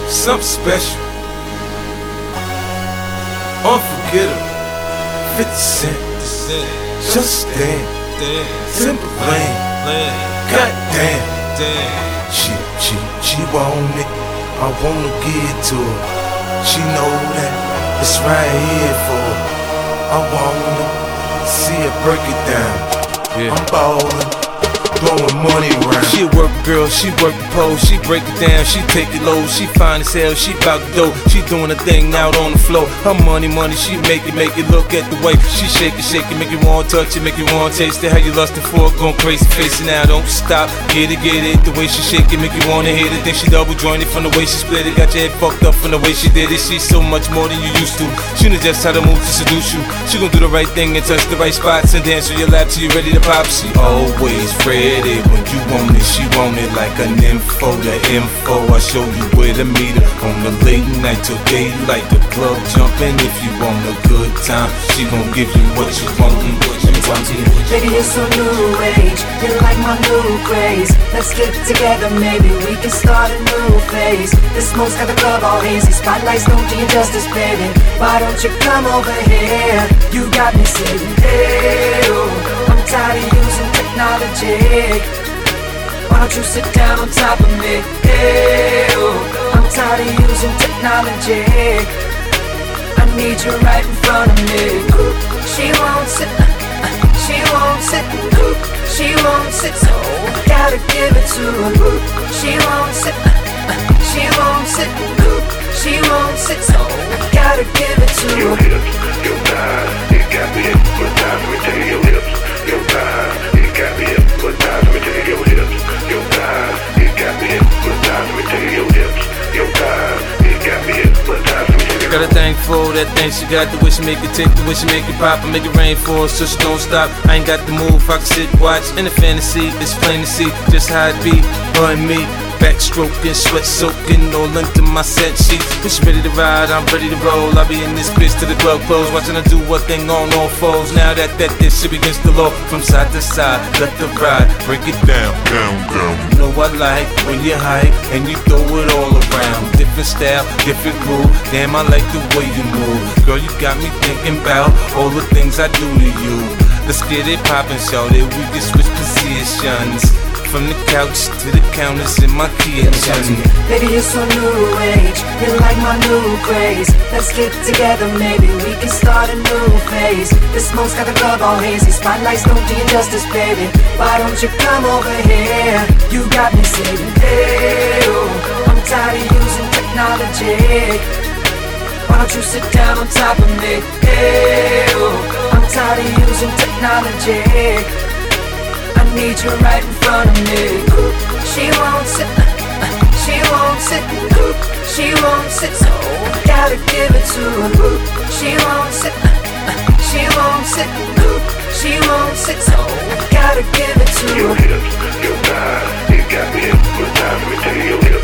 something special, unforgettable. 50 Cent, just stand, Timberland, goddamn. She want it, I wanna give it to her. She know that it's right here for her. I wanna see her break it down. I'm ballin', blowing money around. She a work girl, she work the pole, she break it down, she take it low, she fine as hell, she bout the dough, she doing her thing out on the floor. Her money, she make it look at the way she shake it, make you want to touch it, make you want to taste it. How you lustin' for it, going crazy, face it now, don't stop, get it, the way she shake it, make you wanna hit it. Then she double jointed from the way she split it, got your head fucked up from the way she did it. She's so much more than you used to, she knows just how to move to seduce you. She gon' do the right thing and touch the right spots and dance on your lap till you ready to pop. She always ready when you want it, she want it like an info. The info, I show you where to meet her on the late night till daylight. The club jumping if you want a good time. She gon' give you what you want and what you want. Baby, you're so new age, you're like my new craze. Let's get together, maybe we can start a new phase. The smoke's got the club all hazy, spotlights don't do you justice, baby. Why don't you come over here? You got me saying, hey, oh, I'm tired of using technology. Why don't you sit down on top of me? Hey, oh, I'm tired of using technology. I need you right in front of me. She won't sit, she won't sit, she won't sit, so I gotta give it to her. She won't sit, she won't sit, she won't sit, so I gotta give it to her. Your hips, your thighs, it got me hypnotized. Let me tell you, your hips, your thighs, it got me hypnotized. Let me tell you, your hips, your thighs, it got me hypnotized. Let me tell you, your hips, your thighs, it got me hypnotized. Got a thing for that thing she got, the way she make it tick, the way she make it pop, and make it rain for her, so she don't stop. I ain't got the move, I can sit, watch, in the fantasy, it's plain to see just how it be, her and me. Backstroking, sweat soaking, all into my set sheets. When she ready to ride, I'm ready to roll. I'll be in this bitch till the club close, watching her do what thing on all fours. Now that this shit begins to low, from side to side, let the ride, break it down, down. You know I like when you hype and you throw it all around. Different style, different groove. Damn, I like the way you move. Girl, you got me thinking about all the things I do to you. Let's get it poppin', shorty. We can switch positions. From the couch to the counters in my kitchen. Baby, you're so new age, you're like my new craze. Let's get together, maybe we can start a new phase. The smoke's got the club all hazy, spotlights don't do you justice, baby. Why don't you come over here? You got me saying, hey, oh, I'm tired of using technology. Why don't you sit down on top of me? Hey, oh, I'm tired of using technology. I need you right in front of me. She won't sit, she won't sit, she won't sit, so I gotta give it to her. She won't sit, she won't sit, she won't sit, so I gotta give it to her. Your hips, your thighs, it got me hypnotized. Let me tell you, your hips.